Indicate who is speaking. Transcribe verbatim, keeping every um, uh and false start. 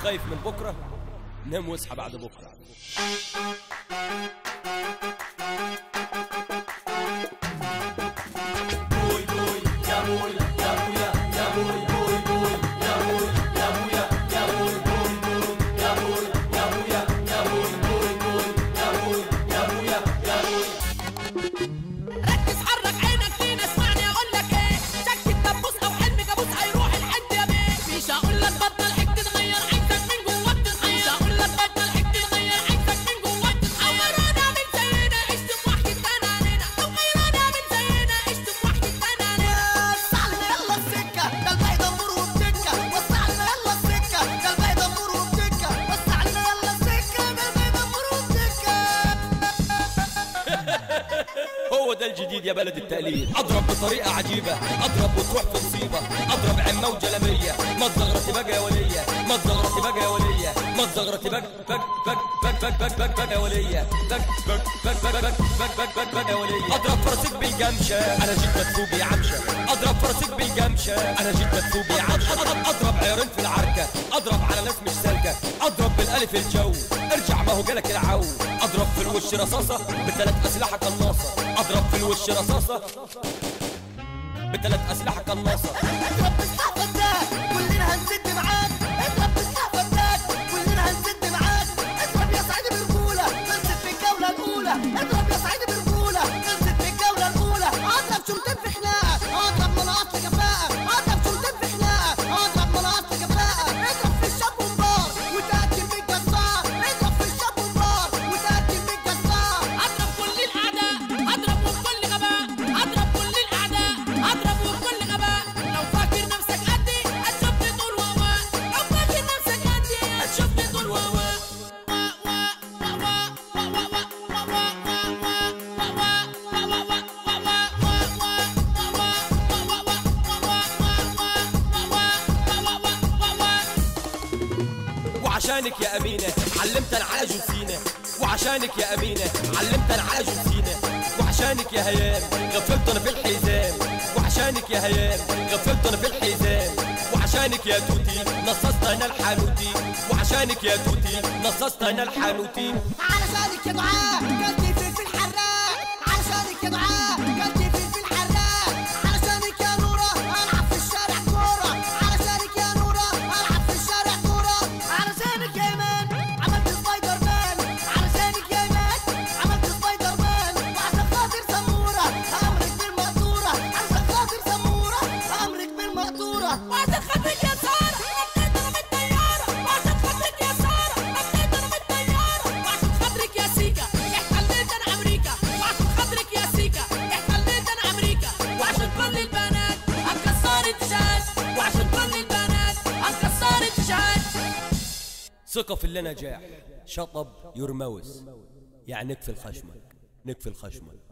Speaker 1: خايف من بكرة نام واصحى بعد بكرة.
Speaker 2: بوي بوي يا بوي يا بويا يا بوي بوي بوي يا بوي يا بويا يا بوي بوي بوي يا بوي يا بويا يا بوي بوي بوي يا بوي يا بويا يا بوي.
Speaker 3: ركز حرك عينك فينا اسمعني اقول لك ايه، شك الدبوس او حلم كابوس هيروح الحد يا بيه. مش هقول لك بطل حك تغير عينك من جواك تتحير، مش هقول لك بطل حك تغير عينك من جواك تتحير. غيرانا من زينا عشت بوحدة كان علينا، لو غيرانا من زينا عشت بوحدة كان علينا.
Speaker 4: وسعلنا يلا السكة ده الباقي دمور وبتكة، وسعلنا يلا السكة ده الباقي دمور وبتكة، وسعلنا يلا السكة ده الباقي دمور وبتكة.
Speaker 1: هو ده الجديد يا بلد التقليد. اضرب بطريقه عجيبه، اضرب وتروح في مصيبه، اضرب عمه وجلبيه. ما تزغرتي بقى يا وليه، ما تزغرتي بقى يا وليه، ما تزغرتي بقى بق بق بق بق بق بق يا وليه، بق بق بق بق بق بق بق بق يا وليه. اضرب فرسك بالجمشه انا جيت مدفوق يا عمشه، اضرب فرسك بالجمشه انا جيت مدفوق يا عمشه. اضرب عيرين في العركه، اضرب على ناس مش سالكه، اضرب بالالف الجو ارجع ما هو جالك العو. اضرب في الوش رصاصه بثلاث اسلحه قناصه، اضرب في الوش رصاصه بثلاث اسلحه قناصه.
Speaker 4: اضرب بالسحب فتاك كلنا هنسد معاك، اضرب بالسحب فتاك كلنا هنسد معاك. اضرب يا سعيد برجولة خلصت في الجولة الأولى، اضرب يا سعيد برجولة خلصت في الجولة الأولى. اضرب شرطين في خناقة، اضرب مناقط في كفاءة، اضرب شرطين في خناقة، اضرب مناقط في كفاءة. اضرب في الشاب ومبار وتأكل بالجزار، اضرب في الشاب ومبار وتأكل بالجزار.
Speaker 3: اضرب كل الاعداء، اضرب وبكل غباء، اضرب كل الاعداء، اضرب وبكل غباء. لو فاكر نفسك قدي هتشوفني طول وهواء، لو فاكر نفسك قدي هتشوفني طول وهواء.
Speaker 1: وعشانك يا أمينة علمتنا على جنسينا، وعشانك يا أمينة علمتنا على جنسينا، وعشانك يا هيام غفلتنا في الحزام، وعشانك يا هيام غفلتنا في الحزام، وعشانك يا توتي نصصتنا الحانوتي، وعشانك يا توتي نصصتنا الحانوتي.
Speaker 4: علشانك يا دعاء كلتي فلفل حراق، علشانك يا دعاء كلتي فلفل حراق. علشانك يا نورة ألعب في الشارع كورة، علشانك يا نورة ألعب في الشارع كورة. علشانك يا إيمان عملت سبايدر مان، علشانك يا إيمان عملت سبايدر مان. وعشان خاطر سمورة أمرك بالمقطورة، عشان خاطر سمورة أمرك بالمقطورة.
Speaker 3: وعشان خاطرك يا سارة نطيت انا من الطيارة، وعشان خاطرك يا سارة نطيت انا من الطيارة. وعشان خاطرك يا سيكا احتليت انا امريكا، وعشان خاطرك يا سيكا احتليت انا امريكا. وعشان كل البنات هنكسر التيشيرت، وعشان كل البنات هنكسر التيشيرت.
Speaker 1: ثقة في اللي نجاح، شطب يرموس، يعني نكفي الخشمك، نكفي الخشمك.